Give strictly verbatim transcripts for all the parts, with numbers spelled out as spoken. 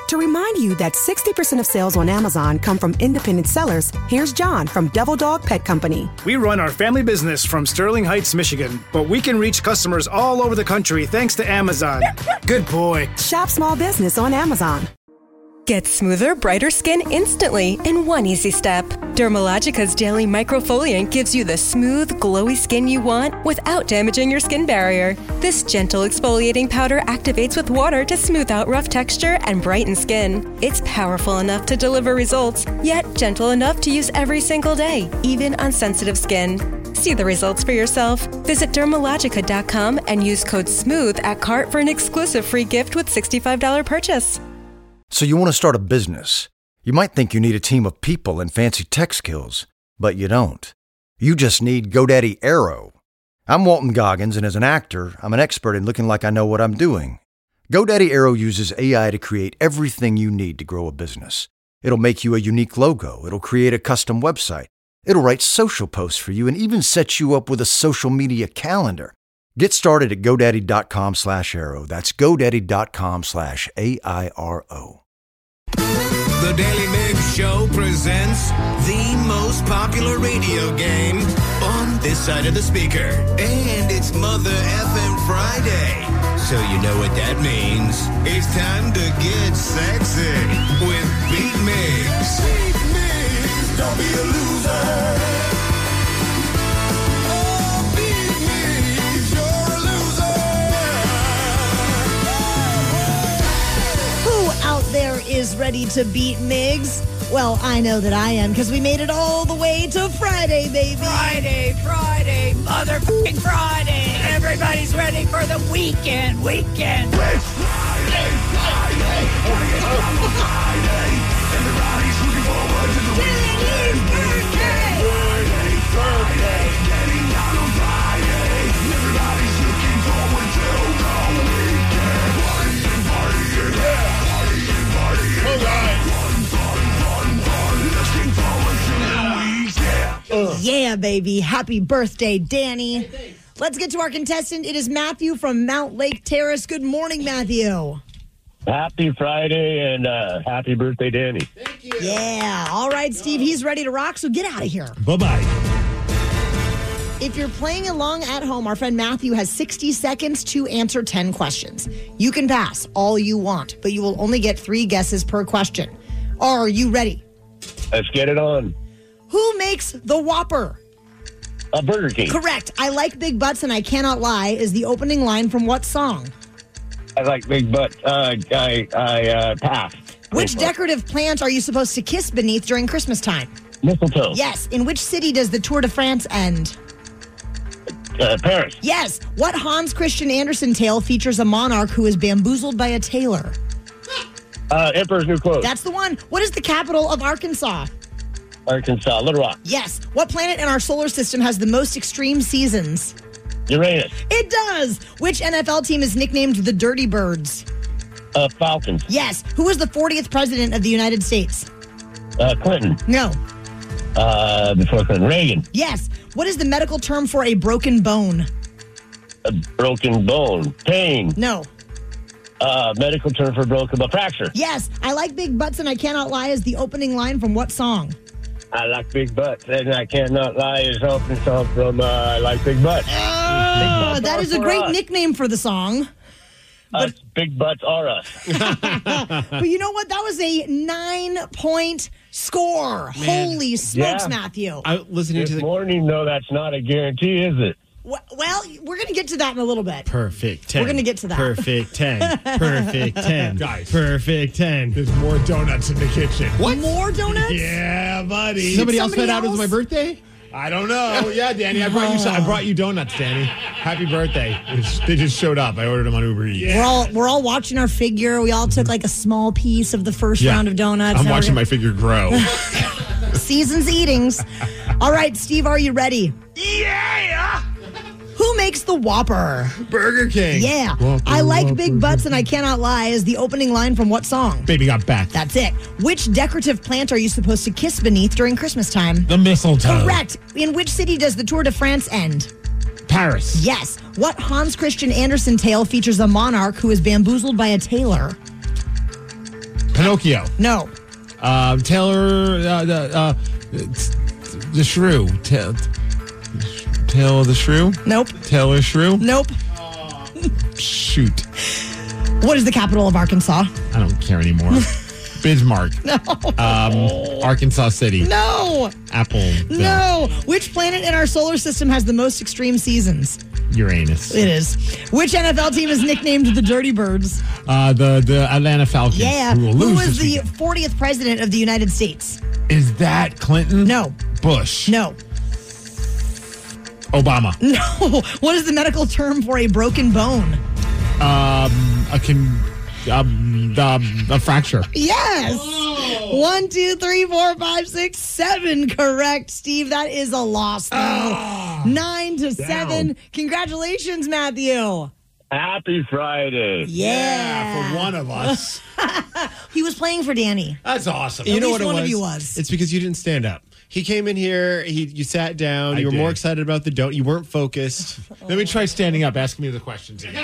To remind you that sixty percent of sales on Amazon come from independent sellers, here's John from Devil Dog Pet Company. We run our family business from Sterling Heights, Michigan, but we can reach customers all over the country thanks to Amazon. Good boy. Shop small business on Amazon. Get smoother, brighter skin instantly in one easy step. Dermalogica's Daily Microfoliant gives you the smooth, glowy skin you want without damaging your skin barrier. This gentle exfoliating powder activates with water to smooth out rough texture and brighten skin. It's powerful enough to deliver results, yet gentle enough to use every single day, even on sensitive skin. See the results for yourself. Visit Dermalogica dot com and use code SMOOTH at cart for an exclusive free gift with sixty-five dollars purchase. So you want to start a business. You might think you need a team of people and fancy tech skills, but you don't. You just need GoDaddy Aero. I'm Walton Goggins, and as an actor, I'm an expert in looking like I know what I'm doing. GoDaddy Aero uses A I to create everything you need to grow a business. It'll make you a unique logo. It'll create a custom website. It'll write social posts for you and even set you up with a social media calendar. Get started at GoDaddy.com slash Aero. That's GoDaddy.com slash A I R O. The Daily Mix Show presents the most popular radio game on this side of the speaker. And it's Mother Effin' Friday. So you know what that means. It's time to get sexy with Beat Mix. Beat Mix, don't be a loser. There is ready to beat Migs? Well, I know that I am, because we made it all the way to Friday, baby. Friday, Friday, motherfucking Friday. Everybody's ready for the weekend, weekend. It's Friday, Friday, Friday, Friday. Everybody's looking forward to the weekend. Birthday! Friday, Friday, getting out on Friday. Everybody's looking forward to the weekend. Party, party, yeah. Yeah, baby. Happy birthday, Danny. Let's get to our contestant. It is Matthew from Mount Lake Terrace. Good morning, Matthew. Happy Friday and uh, happy birthday, Danny. Thank you. Yeah. All right, Steve. He's ready to rock, so get out of here. Bye-bye. If you're playing along at home, our friend Matthew has sixty seconds to answer ten questions. You can pass all you want, but you will only get three guesses per question. Are you ready? Let's get it on. Who makes the Whopper? A Burger King. Correct. I like big butts and I cannot lie is the opening line from what song? I like big butts. Uh, I, I uh, pass. Which decorative plant are you supposed to kiss beneath during Christmas time? Mistletoe. Yes. In which city does the Tour de France end? Uh, Paris. Yes. What Hans Christian Andersen tale features a monarch who is bamboozled by a tailor? Uh, Emperor's New Clothes. That's the one. What is the capital of Arkansas? Arkansas. Little Rock. Yes. What planet in our solar system has the most extreme seasons? Uranus. It does. Which N F L team is nicknamed the Dirty Birds? Uh, Falcons. Yes. Who was the fortieth president of the United States? Uh, Clinton. No. Uh, before Clinton. Reagan. Yes. What is the medical term for a broken bone? A broken bone. Pain. No. Uh, medical term for broken bone. Fracture. Yes. I like big butts and I cannot lie is the opening line from what song? I like big butts and I cannot lie is opening song from uh, I like big butts. Uh, big butts that is a great us. nickname for the song. But us, big butts are us. But you know what? That was a nine-point score. Man. Holy smokes, yeah. Matthew. I, listening this to the morning, though, that's not a guarantee, is it? Well, we're going to get to that in a little bit. Perfect ten. We're going to get to that. Perfect ten. Perfect ten. Guys. Perfect ten. There's more donuts in the kitchen. What? More donuts? Yeah, buddy. Somebody, somebody else found else? out it was my birthday? I don't know. Yeah, Danny, I brought you. I brought you donuts, Danny. Happy birthday! They just showed up. I ordered them on Uber Eats. Yeah. We're all we're all watching our figure. We all took like a small piece of the first yeah. round of donuts. I'm now watching my figure grow. Season's eatings. All right, Steve, are you ready? Yeah. Who makes the Whopper? Burger King. Yeah. Whopper, I like Whopper, big butts and I cannot lie is the opening line from what song? Baby Got Back. That's it. Which decorative plant are you supposed to kiss beneath during Christmas time? The mistletoe. Correct. In which city does the Tour de France end? Paris. Yes. What Hans Christian Andersen tale features a monarch who is bamboozled by a tailor? Pinocchio. No. Uh, Taylor, uh, the, uh, the Shrew. Ta- Tail of the Shrew? Nope. Taylor Shrew? Nope. Shoot. What is the capital of Arkansas? I don't care anymore. Bismarck. No. Um, Arkansas City. No. Apple. No. Which planet in our solar system has the most extreme seasons? Uranus. It is. Which N F L team is nicknamed the Dirty Birds? Uh, the, the Atlanta Falcons. Yeah. Who, will Who lose was this the weekend. fortieth president of the United States? Is that Clinton? No. Bush. No. Obama. No. What is the medical term for a broken bone? Um, a can, um, um, a fracture. Yes. One, two, three, four, five, six, seven. Correct, Steve. That is a loss, though. Oh, Nine to down. seven. Congratulations, Matthew. Happy Friday. Yeah. For one of us. He was playing for Danny. That's awesome. At You know least what it one was? of you was. It's because you didn't stand up. He came in here. He, you sat down. I you were did. more excited about the don't. You weren't focused. Let me try standing up. Ask me the questions again.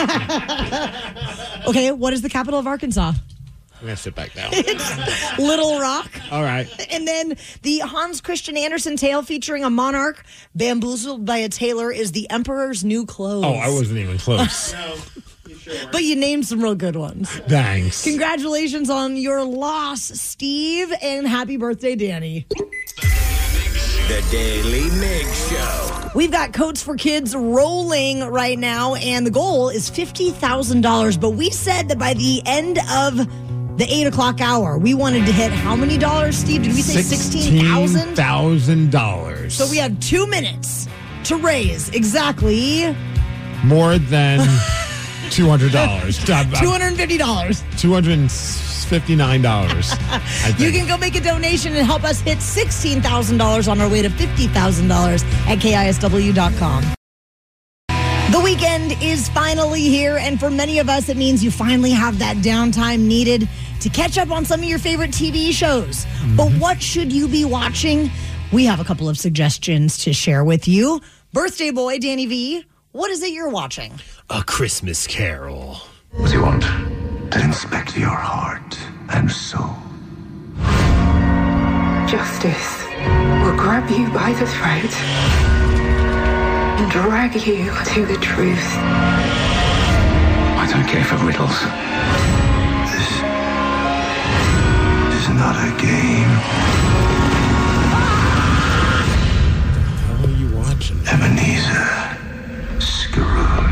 Okay, what is the capital of Arkansas? I'm going to sit back now. It's Little Rock. All right. And then the Hans Christian Andersen tale featuring a monarch bamboozled by a tailor is The Emperor's New Clothes. Oh, I wasn't even close. But you named some real good ones. Thanks. Congratulations on your loss, Steve, and happy birthday, Danny. The Daily Mig Show. We've got Coats for Kids rolling right now, and the goal is fifty thousand dollars. But we said that by the end of the eight o'clock hour, we wanted to hit how many dollars, Steve? Did we say sixteen thousand? sixteen thousand dollars. So we have two minutes to raise exactly More than two hundred dollars. two hundred fifty dollars. two hundred fifty-nine dollars. You can go make a donation and help us hit sixteen thousand dollars on our way to fifty thousand dollars at K I S W dot com. The weekend is finally here, and for many of us, it means you finally have that downtime needed to catch up on some of your favorite T V shows. Mm-hmm. But what should you be watching? We have a couple of suggestions to share with you. Birthday boy, Danny V, what is it you're watching? A Christmas Carol. What do you want? To inspect your heart and soul. Justice will grab you by the throat and drag you to the truth. I don't care for riddles. This is not a game. How are you watching? Ebenezer Scrooge.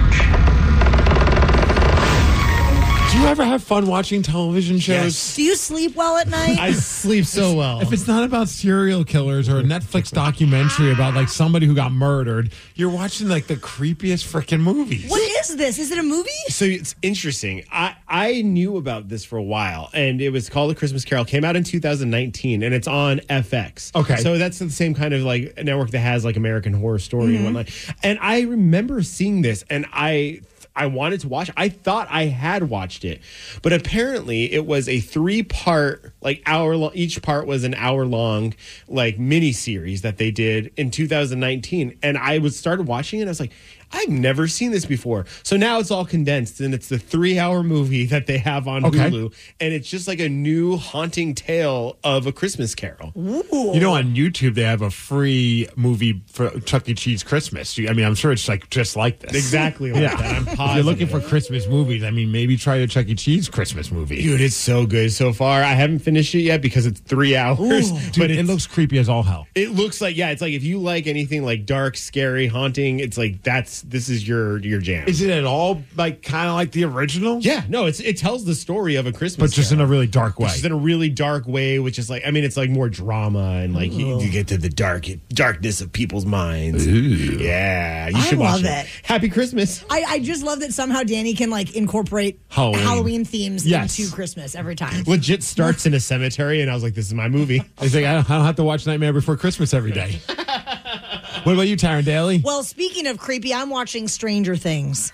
Do you ever have fun watching television shows? Do you sleep well at night? I sleep so well. If it's not about serial killers or a Netflix documentary about like somebody who got murdered, you're watching like the creepiest freaking movies. What is this? Is it a movie? So it's interesting. I, I knew about this for a while, and it was called A Christmas Carol. Came out in two thousand nineteen, and it's on F X. Okay. So that's the same kind of like network that has like American Horror Story Mm-hmm. and whatnot. And I remember seeing this, and I I wanted to watch. I thought I had watched it, but apparently it was a three-part, like hour long. Each part was an hour-long, like mini series that they did in two thousand nineteen. And I was started watching it. And I was like, I've never seen this before. So now it's all condensed, and it's the three-hour movie that they have on Okay. Hulu, and it's just like a new haunting tale of A Christmas Carol. You know, on YouTube, they have a free movie for Chuck E. Cheese Christmas. You- I mean, I'm sure it's like just like this. Exactly like Yeah. that. I'm If positive. you're looking for Christmas movies, I mean, maybe try a Chuck E. Cheese Christmas movie. Dude, it's so good so far. I haven't finished it yet because it's three hours. Dude, but it it's- looks creepy as all hell. It looks like, yeah, it's like if you like anything like dark, scary, haunting, it's like that's this is your your jam. Is it at all like kind of like the original? Yeah, no, it's it tells the story of a Christmas, But just in a really dark way. just in a really dark way, which is like, I mean, it's like more drama and like you, you get to the dark darkness of people's minds. Yeah, you I should watch love it. it. Happy Christmas. I, I just love that somehow Danny can like incorporate Halloween. Halloween themes Yes. into Christmas every time. Legit starts in a cemetery, and I was like, this is my movie. It's like, I don't, I don't have to watch Nightmare Before Christmas every day. What about you, Taryn Daly? Well, speaking of creepy, I'm watching Stranger Things.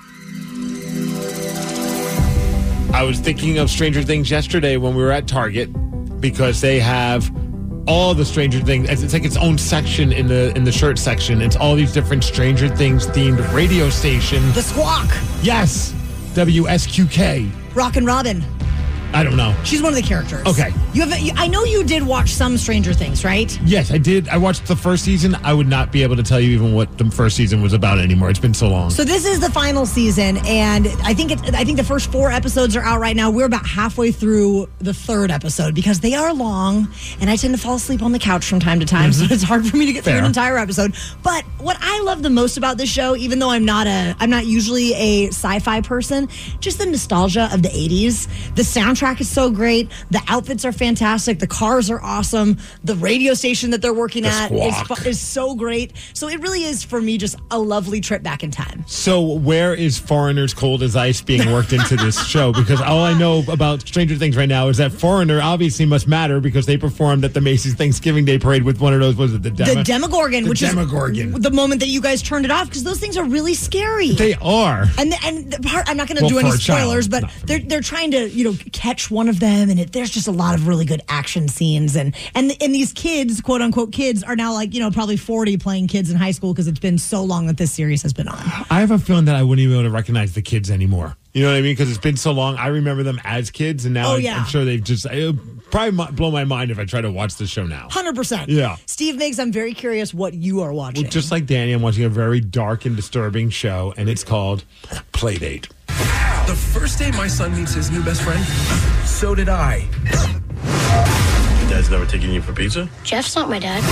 I was thinking of Stranger Things yesterday when we were at Target because they have all the Stranger Things. It's like its own section in the in the shirt section. It's all these different Stranger Things themed radio station. The Squawk, Yes, W S Q K. Rock and Robin. I don't know. She's one of the characters. Okay. You have. You, I know you did watch some Stranger Things, right? Yes, I did. I watched the first season. I would not be able to tell you even what the first season was about anymore. It's been so long. So this is the final season, and I think it, I think the first four episodes are out right now. We're about halfway through the third episode because they are long, and I tend to fall asleep on the couch from time to time, mm-hmm. so it's hard for me to get Fair. through an entire episode. But what I love the most about this show, even though I'm not a I'm not usually a sci-fi person, just the nostalgia of the eighties. The soundtrack is so great. The outfits are fantastic. The cars are awesome. The radio station that they're working the at squawk. is, is so great. So it really is, for me, just a lovely trip back in time. So where is Foreigner's Cold as Ice being worked into this show? Because all I know about Stranger Things right now is that Foreigner obviously must matter because they performed at the Macy's Thanksgiving Day Parade with one of those, was it the Demo? The Demogorgon, the which Demogorgon. is the moment that you guys turned it off because those things are really scary. They are. And the, and the part, I'm not going to Well, do any for a child, spoilers, but they're they're trying to, you know, catch one of them, and it, there's just a lot of really good action scenes, and and and these kids, quote unquote kids, are now like, you know, probably forty playing kids in high school because it's been so long that this series has been on. I have a feeling that I wouldn't even be able to recognize the kids anymore. You know what I mean? Because it's been so long. I remember them as kids, and now Oh, I, yeah. I'm sure they've just it would probably blow my mind if I try to watch the show now. one hundred percent. Yeah. Steve Miggs, I'm very curious what you are watching. Well, just like Danny, I'm watching a very dark and disturbing show, and it's called Playdate. The first day my son meets his new best friend, so did I. Your dad's never taken you for pizza? Jeff's not my dad.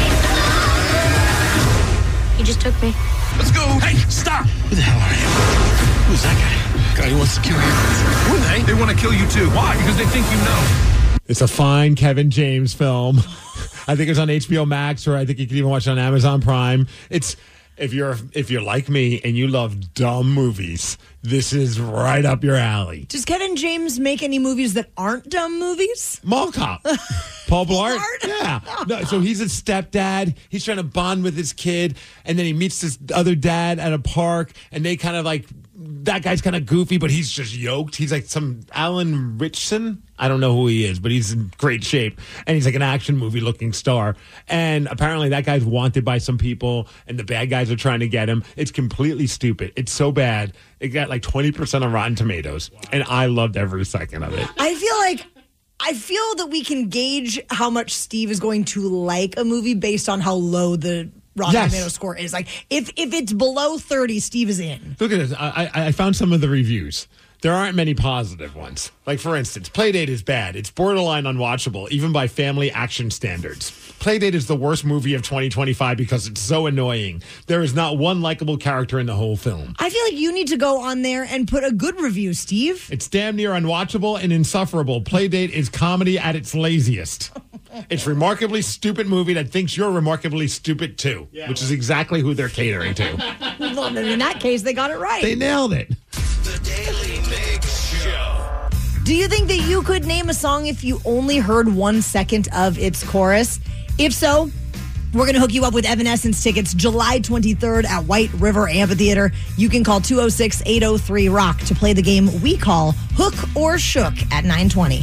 He just took me. Let's go. Hey, stop. Who the hell are you? Who's that guy? Guy who wants to kill you. Who are they? They want to kill you too. Why? Because they think you know. It's a fine Kevin James film. I think it's on H B O Max, or I think you can even watch it on Amazon Prime. It's if you're if you're like me and you love dumb movies, this is right up your alley. Does Kevin James make any movies that aren't dumb movies? Mall Cop. Paul Blart? Yeah. No, so he's a stepdad. He's trying to bond with his kid, and then he meets this other dad at a park, and they kind of like, that guy's kind of goofy, but he's just yoked. He's like some Alan Richson. I don't know who he is, but he's in great shape. And he's like an action movie looking star. And apparently that guy's wanted by some people, and the bad guys are trying to get him. It's completely stupid. It's so bad. It got like twenty percent on Rotten Tomatoes. And I loved every second of it. I feel like I feel that we can gauge how much Steve is going to like a movie based on how low the Rotten Yes. Tomato score is. Like, if if it's below thirty, Steve is in. Look at this. I, I, I found some of the reviews. There aren't many positive ones. Like, for instance, Playdate is bad. It's borderline unwatchable, even by family action standards. Playdate is the worst movie of twenty twenty-five because it's so annoying. There is not one likable character in the whole film. I feel like you need to go on there and put a good review, Steve. It's damn near unwatchable and insufferable. Playdate is comedy at its laziest. It's a remarkably stupid movie that thinks you're remarkably stupid too, yeah, which is exactly who they're catering to. Well, in that case, they got it right. They nailed it. The Daily Mix Show. Do you think that you could name a song if you only heard one second of its chorus? If so, we're going to hook you up with Evanescence tickets July twenty-third at White River Amphitheater. You can call two oh six, eight oh three, ROCK to play the game we call Hook or Shook at nine twenty.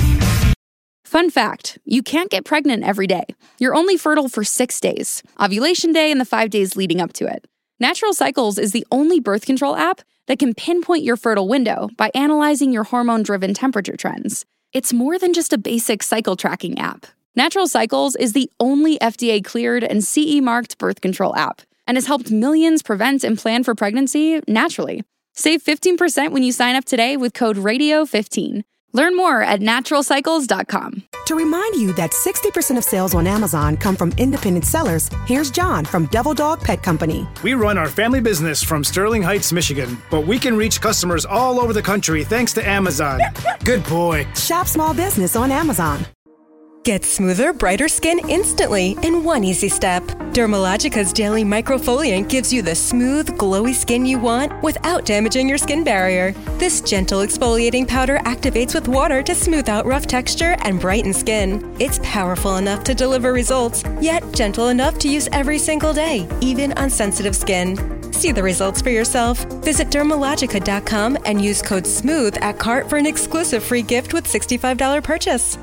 Fun fact, you can't get pregnant every day. You're only fertile for six days, ovulation day and the five days leading up to it. Natural Cycles is the only birth control app that can pinpoint your fertile window by analyzing your hormone-driven temperature trends. It's more than just a basic cycle tracking app. Natural Cycles is the only F D A-cleared and C E-marked birth control app and has helped millions prevent and plan for pregnancy naturally. Save fifteen percent when you sign up today with code radio fifteen. Learn more at natural cycles dot com. To remind you that sixty percent of sales on Amazon come from independent sellers, here's John from Devil Dog Pet Company. We run our family business from Sterling Heights, Michigan, but we can reach customers all over the country thanks to Amazon. Good boy. Shop small business on Amazon. Get smoother, brighter skin instantly in one easy step. Dermalogica's Daily Microfoliant gives you the smooth, glowy skin you want without damaging your skin barrier. This gentle exfoliating powder activates with water to smooth out rough texture and brighten skin. It's powerful enough to deliver results, yet gentle enough to use every single day, even on sensitive skin. See the results for yourself. Visit dermalogica dot com and use code SMOOTH at cart for an exclusive free gift with sixty-five dollars purchase.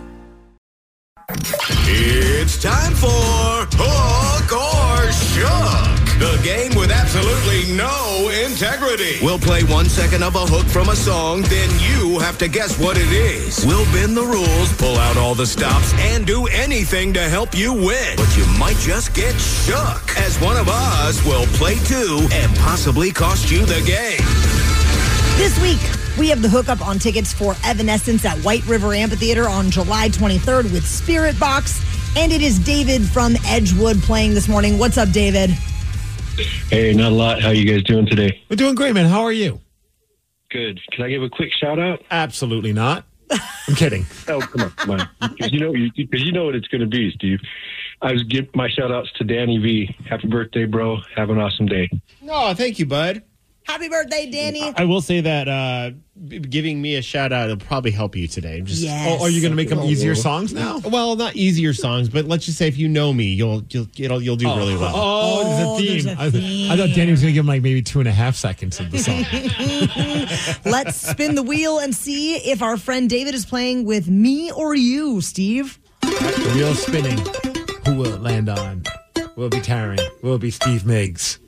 It's time for Hook or Shook. The game with absolutely no integrity. We'll play one second of a hook from a song, then you have to guess what it is. We'll bend the rules, pull out all the stops, and do anything to help you win. But you might just get shook, as one of us will play too and possibly cost you the game. This week, we have the hookup on tickets for Evanescence at White River Amphitheater on July twenty-third with Spirit Box. And it is David from Edgewood playing this morning. What's up, David? Hey, not a lot. How you guys doing today? We're doing great, man. How are you? Good. Can I give a quick shout out? Absolutely not. I'm kidding. Oh, come on, come on. Because you know, you, because you know what it's going to be, Steve. I was give my shout outs to Danny V. Happy birthday, bro. Have an awesome day. No, thank you, bud. Happy birthday, Danny. I will say that uh, b- giving me a shout out will probably help you today. Just, yes. Oh, are you going to make them easier songs now? Well, not easier songs, but let's just say if you know me, you'll you'll it'll, you'll do oh. really well. Oh, Oh, there's a theme. there's a I, theme. I thought Danny was going to give him like maybe two and a half seconds of the song. Let's spin the wheel and see if our friend David is playing with me or you, Steve. The wheel spinning. Who will it land on? Will it be Taryn? Will it be Steve Miggs?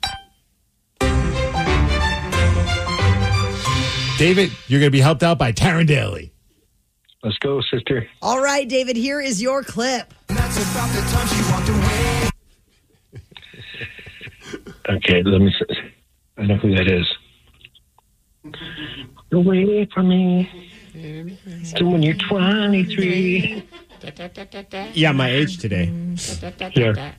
David, you're going to be helped out by Taryn Daly. Let's go, sister. All right, David, here is your clip. That's about the time she walked away. Okay, let me see. I know who that is. Away from me. So when you're twenty-three. Yeah, my age today. Yeah.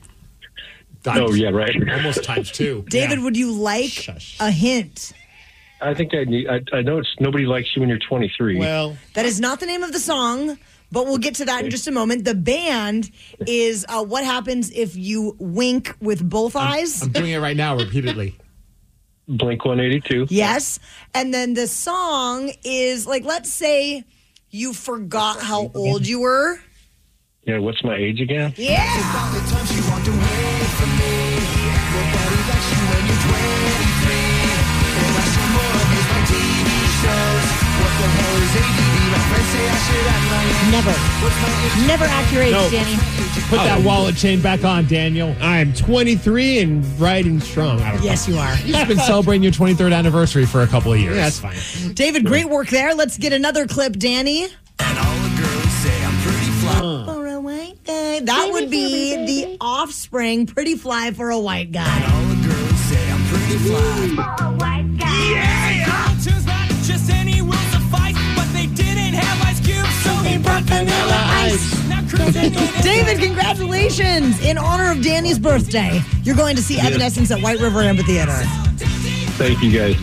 Oh, yeah, right. Almost times two. David, Yeah. would you like Shush. a hint? I think I need. I, I know it's nobody likes you when you're twenty-three. Well, That is not the name of the song, but we'll get to that in just a moment. The band is uh, What Happens If You Wink with Both Eyes. I'm doing it right now repeatedly. Blink one eighty-two. Yes. And then the song is like, let's say you forgot how old you were. Yeah. What's my age again? Yeah. About the time she walked away from me. Nobody likes you when you're twenty-three. And I see more of these on T V shows. What the hell is A D D? My friends say I should act my age. Never. What's my age? Never act your age, No. Danny. Put that wallet chain back on, Daniel. I'm twenty-three and riding strong. I don't know. Yes, you are. You've been celebrating your twenty-third anniversary for a couple of years. Yeah, that's fine. David, great work there. Let's get another clip, Danny. And all the girls say I'm pretty fly. For a white guy. That would be the Offspring, Pretty Fly for a White Guy. All the girls say I'm pretty fly. For a white guy. Yeah! Choose not just any rules to fight, but they didn't have ice cubes, so they brought vanilla ice. Now cruising in David, congratulations. In honor of Danny's birthday, you're going to see Evanescence at White River Amphitheater. Thank you, guys.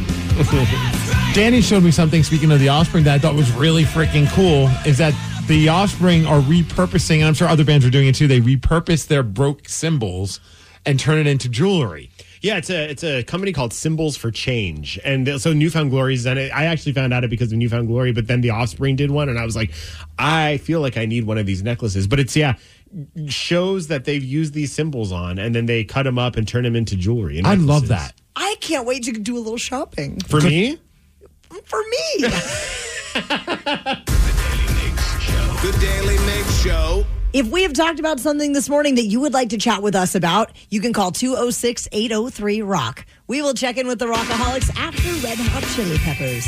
Danny showed me something, speaking of the Offspring, that I thought was really freaking cool, is that the Offspring are repurposing, and I'm sure other bands are doing it too, they repurpose their broke cymbals and turn it into jewelry. Yeah, it's a it's a company called Symbols for Change, and th- so Newfound Glory's done it. I actually found out it because of Newfound Glory, but then the Offspring did one, and I was like, I feel like I need one of these necklaces. But it's yeah, shows that they've used these symbols on, and then they cut them up and turn them into jewelry. And I love necklaces. that. I can't wait to do a little shopping. For me, For me. The Daily Mix Show. If we have talked about something this morning that you would like to chat with us about, you can call two oh six, eight oh three, rock. We will check in with the Rockaholics after Red Hot Chili Peppers.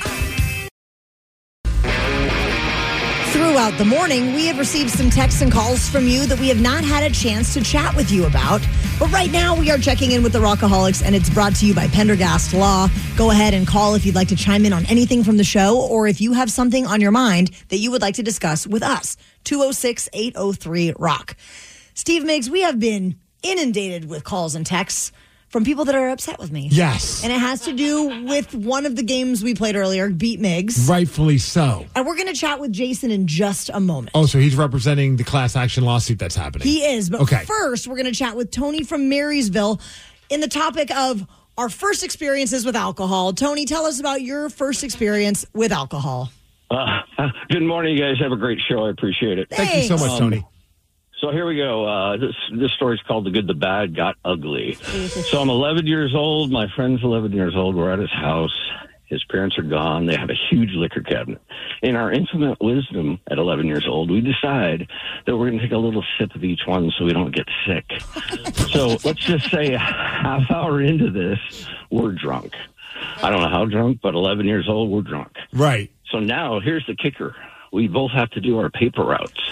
Throughout the morning, we have received some texts and calls from you that we have not had a chance to chat with you about. But right now, we are checking in with the Rockaholics, and it's brought to you by Pendergast Law. Go ahead and call if you'd like to chime in on anything from the show, or if you have something on your mind that you would like to discuss with us. two oh six, eight oh three, rock. Steve Miggs, we have been inundated with calls and texts from people that are upset with me. Yes. And it has to do with one of the games we played earlier, Beat Miggs. Rightfully so. And we're going to chat with Jason in just a moment. Oh, so he's representing the class action lawsuit that's happening. He is. But Okay. first, we're going to chat with Tony from Marysville in the topic of our first experiences with alcohol. Tony, tell us about your first experience with alcohol. Uh, good morning, you guys. Have a great show. I appreciate it. Thank you so much, Um, Tony. So here we go. Uh, this this story's called "The Good, the Bad Got Ugly." So I'm eleven years old. My friend's eleven years old. We're at his house, His parents are gone. They have a huge liquor cabinet. In our infinite wisdom at eleven years old, we decide that we're going to take a little sip of each one so we don't get sick. So let's just say a half hour into this, we're drunk. I don't know how drunk, but eleven years old, we're drunk. Right. So now here's the kicker. We both have to do our paper routes.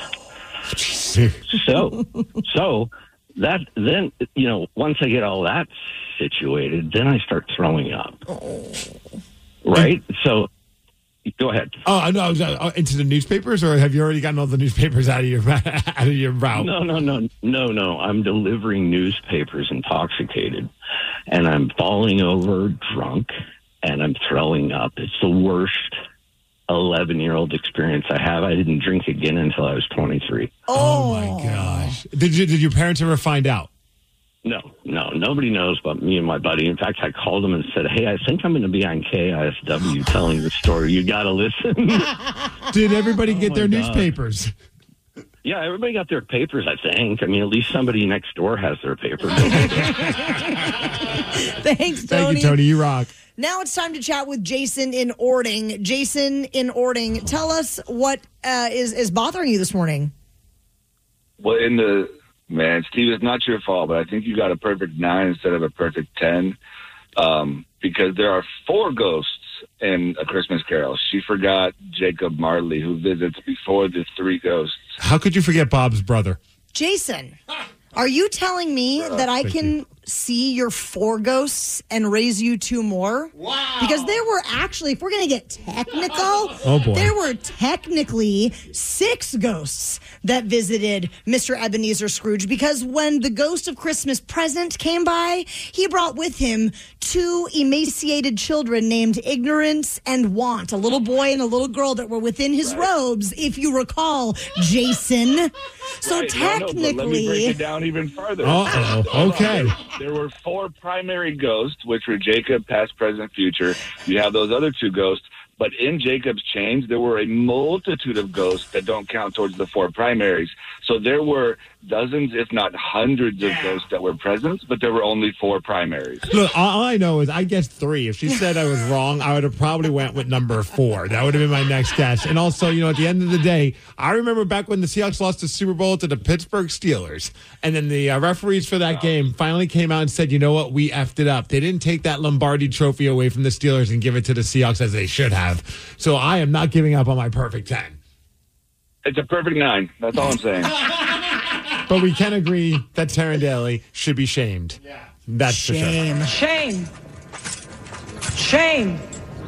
so, so that then, you know, once I get all that situated, then I start throwing up. Oh. Right? So, go ahead. Oh, I know. Uh, into the newspapers, or have you already gotten all the newspapers out of your out of your route? No, no, no, no, no. I'm delivering newspapers intoxicated, and I'm falling over drunk, and I'm throwing up. It's the worst eleven-year-old experience I have. I didn't drink again until I was twenty-three. Oh, my gosh! Did you, did your parents ever find out? No, no, nobody knows but me and my buddy. In fact, I called him and said, hey, I think I'm going to be on K I S W telling the story. You got to listen. Did everybody get Oh, their my newspapers? Yeah, everybody got their papers, I think. I mean, at least somebody next door has their papers. Thanks, Tony. Thank you, Tony. You rock. Now it's time to chat with Jason in Ording. Jason in Ording, tell us what uh, is, is bothering you this morning. Well, in the... Man, Steve, it's not your fault, but I think you got a perfect nine instead of a perfect ten, um, because there are four ghosts in A Christmas Carol. She forgot Jacob Marley, who visits before the three ghosts. How could you forget Bob's brother? Jason, are you telling me that I can see your four ghosts and raise you two more? Wow. Because there were actually, if we're going to get technical, oh boy. there were technically six ghosts that visited Mister Ebenezer Scrooge, because when the ghost of Christmas Present came by, he brought with him two emaciated children named Ignorance and Want, a little boy and a little girl that were within his right. robes, if you recall, Jason. So right. technically... No, no, let me break it down even further. Uh-oh. Okay. There were four primary ghosts, which were Jacob, past, present, future. You have those other two ghosts. But in Jacob's chains, there were a multitude of ghosts that don't count towards the four primaries. So there were dozens, if not hundreds of ghosts that were present, but there were only four primaries. Look, all I know is I guessed three. If she said I was wrong, I would have probably went with number four. That would have been my next guess. And also, you know, at the end of the day, I remember back when the Seahawks lost the Super Bowl to the Pittsburgh Steelers, and then the uh, referees for that game finally came out and said, you know what, we effed it up. They didn't take that Lombardi trophy away from the Steelers and give it to the Seahawks as they should have. So I am not giving up on my perfect ten. It's a perfect nine. That's all I'm saying. But we can agree that Taryn Daly should be shamed. Yeah. That's Shame. for sure. Shame. Shame.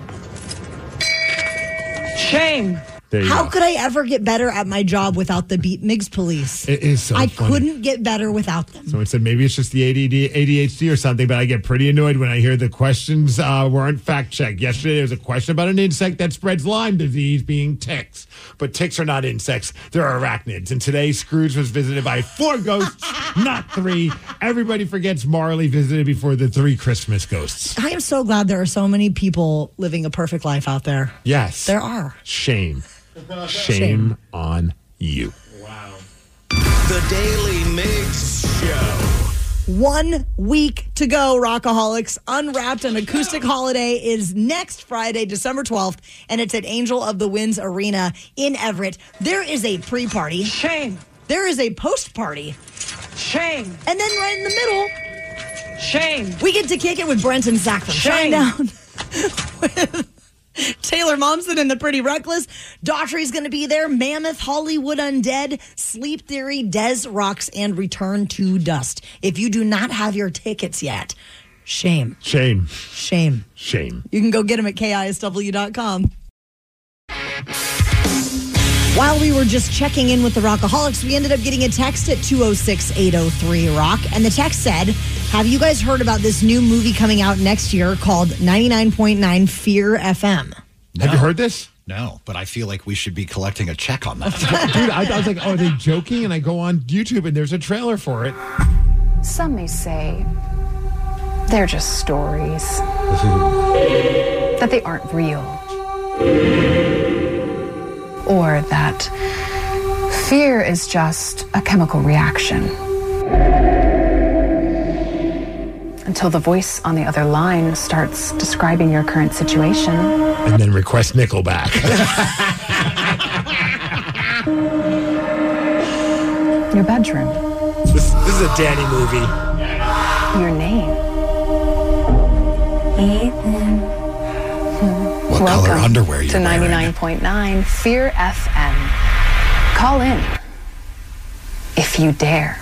Shame. There you How go. could I ever get better at my job without the Beat Migs police? It is so I funny. couldn't get better without them. Someone said maybe it's just the A D D, A D H D or something, but I get pretty annoyed when I hear the questions uh, weren't fact-checked. Yesterday there was a question about an insect that spreads Lyme disease being ticks. But ticks are not insects. They're arachnids. And today Scrooge was visited by four ghosts, not three. Everybody forgets Marley visited before the three Christmas ghosts. I am so glad there are so many people living a perfect life out there. Yes. There are. Shame. Shame, Shame. on you. Wow. The Daily Mix Show. One week to go, Rockaholics. Unwrapped, an acoustic holiday, is next Friday, December twelfth, and it's at Angel of the Winds Arena in Everett. There is a pre-party. Shame. There is a post-party. Shame. And then right in the middle, Shame. we get to kick it with Brent and Zach from Shame. Shinedown. with Taylor Momsen and the Pretty Reckless. Daughtry's going to be there. Mammoth, Hollywood Undead, Sleep Theory, Des Rocks, and Return to Dust. If you do not have your tickets yet, shame. Shame. Shame. Shame. You can go get them at K I S W dot com. While we were just checking in with the Rockaholics, we ended up getting a text at two oh six, eight oh three, ROCK. And the text said, have you guys heard about this new movie coming out next year called ninety-nine point nine Fear F M? No. Have you heard this? No, but I feel like we should be collecting a check on that. Dude, I, I was like, oh, are they joking? And I go on YouTube and there's a trailer for it. Some may say they're just stories, that they aren't real, or that fear is just a chemical reaction. until the voice on the other line starts describing your current situation. And then request Nickelback. Your bedroom. This, this is a Danny movie. Your name. Ethan. What Welcome color underwear you to ninety-nine point nine Fear F M. Call in if you dare.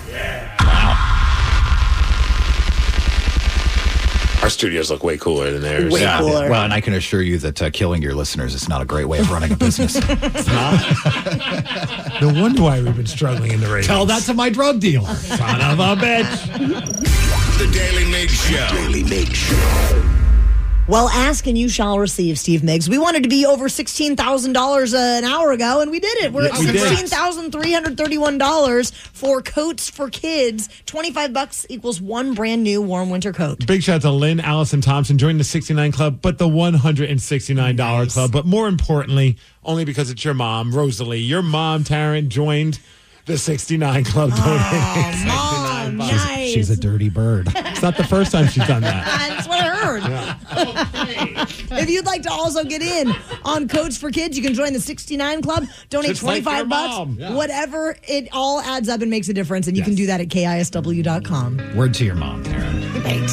Our studios look way cooler than theirs. Way Yeah. cooler. Well, and I can assure you that uh, killing your listeners is not a great way of running a business. It's not. No wonder why we've been struggling in the ratings. Tell that to my drug dealer. Son of a bitch. The Daily Mig Show. Daily Mig Show. Well, ask and you shall receive, Steve Miggs. We wanted to be over sixteen thousand dollars an hour ago, and we did it. We're Yeah, at we did. sixteen thousand three hundred thirty-one dollars for coats for kids. twenty-five bucks equals one brand new warm winter coat. Big shout out to Lynn Allison Thompson joining the sixty-nine Club, but the one hundred sixty-nine dollars Nice. Club. But more importantly, only because it's your mom, Rosalie. Your mom, Taryn, joined the sixty-nine Club donating sixty-nine bucks. Nice. She's a dirty bird. It's not the first time she's done that. That's what I heard. If you'd like to also get in on Coats for Kids, you can join the sixty-nine Club. Donate Just like twenty-five your bucks. mom. Yeah. Whatever, it all adds up and makes a difference. And you Yes. can do that at K I S W dot com. Word to your mom, Taryn. Thanks.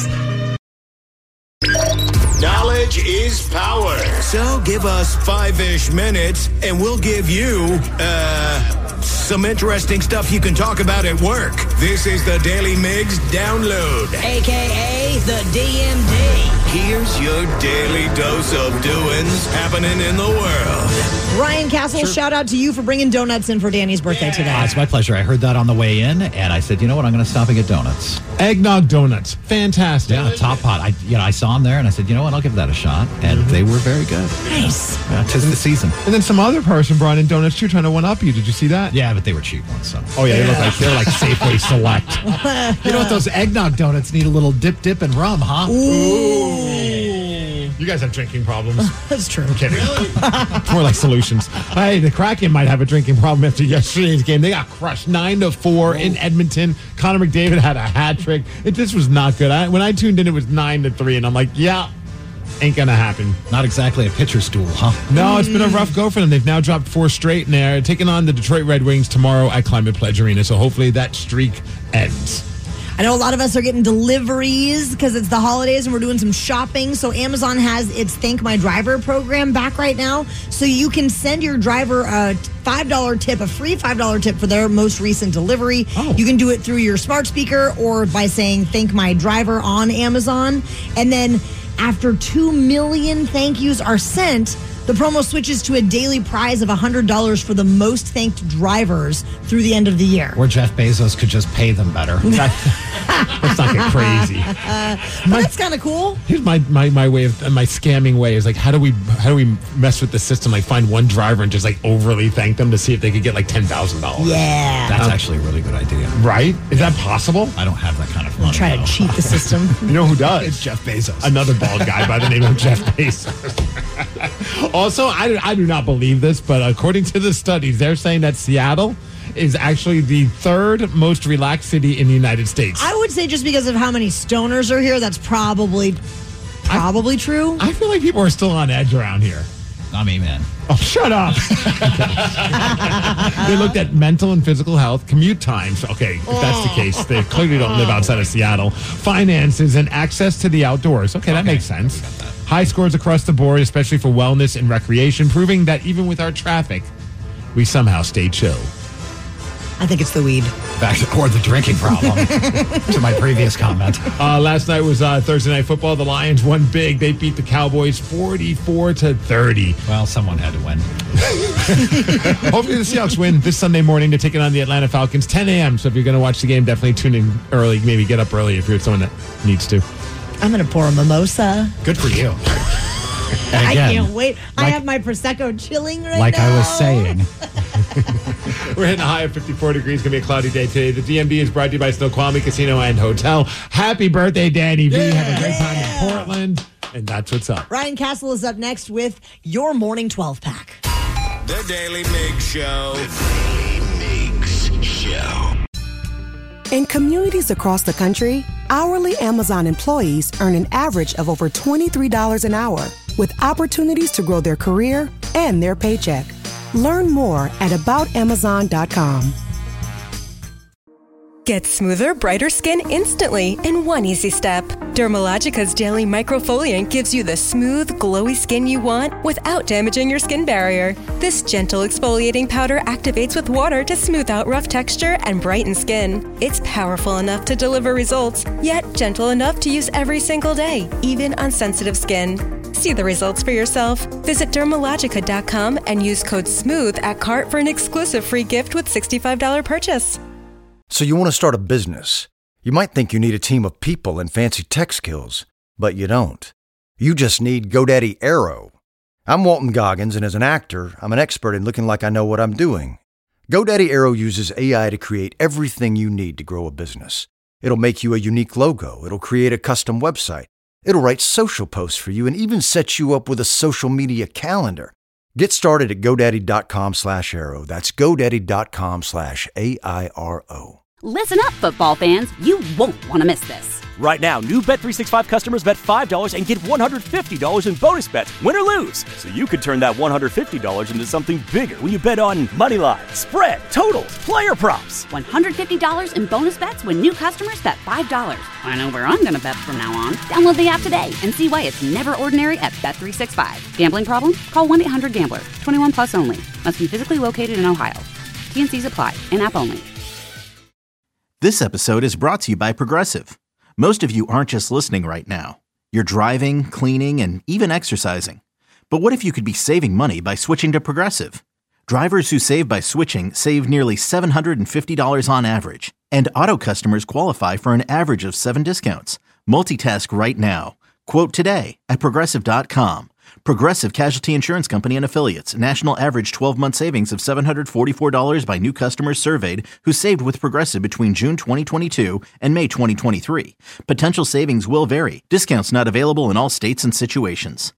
Knowledge is power. So give us five-ish minutes, and we'll give you, uh, some interesting stuff you can talk about at work. This is the Daily Migs Download. A K A the D M D. Here's your daily dose of doings happening in the world. Ryan Castle, shout out to you for bringing donuts in for Danny's birthday today. Uh, it's my pleasure. I heard that on the way in, and I said, you know what? I'm going to stop and get donuts. Eggnog donuts. Fantastic. Yeah, top pot. I, you know, I saw them there, and I said, you know what? I'll give that a shot. And they were very good. Nice. Yeah, 'tis the season. And then some other person brought in donuts too, trying to one up you. Did you see that? Yeah, but they were cheap ones. So. Oh yeah, they look like they're like Safeway Select. You know what? Those eggnog donuts need a little dip, dip, and rum, huh? Ooh. You guys have drinking problems. That's true. I'm kidding. It's more like solutions. Hey, the Kraken might have a drinking problem after yesterday's game. They got crushed nine to four in Edmonton. Connor McDavid had a hat trick. It just was not good. I, when I tuned in, it was nine to three, and I'm like, yeah, ain't gonna happen. Not exactly a pitcher's stool, huh? No, it's been a rough go for them. They've now dropped four straight, and they're taking on the Detroit Red Wings tomorrow at Climate Pledge Arena. So hopefully that streak ends. I know a lot of us are getting deliveries because it's the holidays and we're doing some shopping. So Amazon has its Thank My Driver program back right now. So you can send your driver a five dollars tip, a free five dollars tip for their most recent delivery. Oh. You can do it through your smart speaker or by saying Thank My Driver on Amazon. And then after two million thank yous are sent, the promo switches to a daily prize of one hundred dollars for the most thanked drivers through the end of the year. Or Jeff Bezos could just pay them better. Let's not get crazy. Uh, but that's kind of cool. Here's my, my my way of my scamming way is like how do we how do we mess with the system? Like find one driver and just like overly thank them to see if they could get like ten thousand dollars. Yeah, That's Um, actually a really good idea. Right? Is that possible? I don't have that kind of money. Try to though. cheat the system. You know who does? It's Jeff Bezos. Another bald guy by the name of Jeff Bezos. Also, I, I do not believe this, but according to the studies, they're saying that Seattle is actually the third most relaxed city in the United States. I would say just because of how many stoners are here, that's probably probably true. I feel like people are still on edge around here. Not me, man. Oh, shut up. They looked at mental and physical health, commute times. Okay, if that's the case, they clearly don't live outside of Seattle. Finances and access to the outdoors. Okay, that Okay, makes sense. High scores across the board, especially for wellness and recreation, proving that even with our traffic, we somehow stay chill. I think it's the weed. Back to, or the drinking problem, to my previous comment. Uh, last night was uh, Thursday Night Football. The Lions won big. They beat the Cowboys forty-four to thirty. Well, someone had to win. Hopefully the Seahawks win this Sunday morning to take it on the Atlanta Falcons, ten a.m. So if you're going to watch the game, definitely tune in early. Maybe get up early if you're someone that needs to. I'm going to pour a mimosa. Good for you. And I again, can't wait. I like- have my Prosecco chilling right like now. I was saying, We're hitting a high of fifty-four degrees. Going to be a cloudy day today. The D M V is brought to you by Snoqualmie Casino and Hotel. Happy birthday, Danny V. Have a great time in Portland. And that's what's up. Ryan Castle is up next with your morning twelve pack. The Daily Mig Show. The Daily Migs Show. In communities across the country, Hourly Amazon employees earn an average of over twenty-three dollars an hour, with opportunities to grow their career and their paycheck. Learn more at about amazon dot com. Get smoother, brighter skin instantly in one easy step. Dermalogica's Daily Microfoliant gives you the smooth, glowy skin you want without damaging your skin barrier. This gentle exfoliating powder activates with water to smooth out rough texture and brighten skin. It's powerful enough to deliver results, yet gentle enough to use every single day, even on sensitive skin. See the results for yourself. Visit dermalogica dot com and use code SMOOTH at cart for an exclusive free gift with sixty-five dollars purchase. So you want to start a business. You might think you need a team of people and fancy tech skills, but you don't. You just need GoDaddy Aero. I'm Walton Goggins, and as an actor, I'm an expert in looking like I know what I'm doing. GoDaddy Aero uses A I to create everything you need to grow a business. It'll make you a unique logo. It'll create a custom website. It'll write social posts for you and even set you up with a social media calendar. Get started at GoDaddy.com slash Aero. That's GoDaddy.com slash A I R O. Listen up, football fans. You won't want to miss this. Right now, new Bet three sixty-five customers bet five dollars and get one hundred fifty dollars in bonus bets, win or lose. So you could turn that one hundred fifty dollars into something bigger when you bet on money line, spread, totals, player props. one hundred fifty dollars in bonus bets when new customers bet five dollars. I know where I'm going to bet from now on. Download the app today and see why it's never ordinary at Bet three sixty-five. Gambling problem? Call one eight hundred gambler. twenty-one plus only. Must be physically located in Ohio. T N Cs apply. In-app only. This episode is brought to you by Progressive. Most of you aren't just listening right now. You're driving, cleaning, and even exercising. But what if you could be saving money by switching to Progressive? Drivers who save by switching save nearly seven hundred fifty dollars on average. And auto customers qualify for an average of seven discounts. Multitask right now. Quote today at Progressive dot com. Progressive Casualty Insurance Company and Affiliates. National average twelve-month savings of seven hundred forty-four dollars by new customers surveyed who saved with Progressive between June twenty twenty-two and May twenty twenty-three. Potential savings will vary. Discounts not available in all states and situations.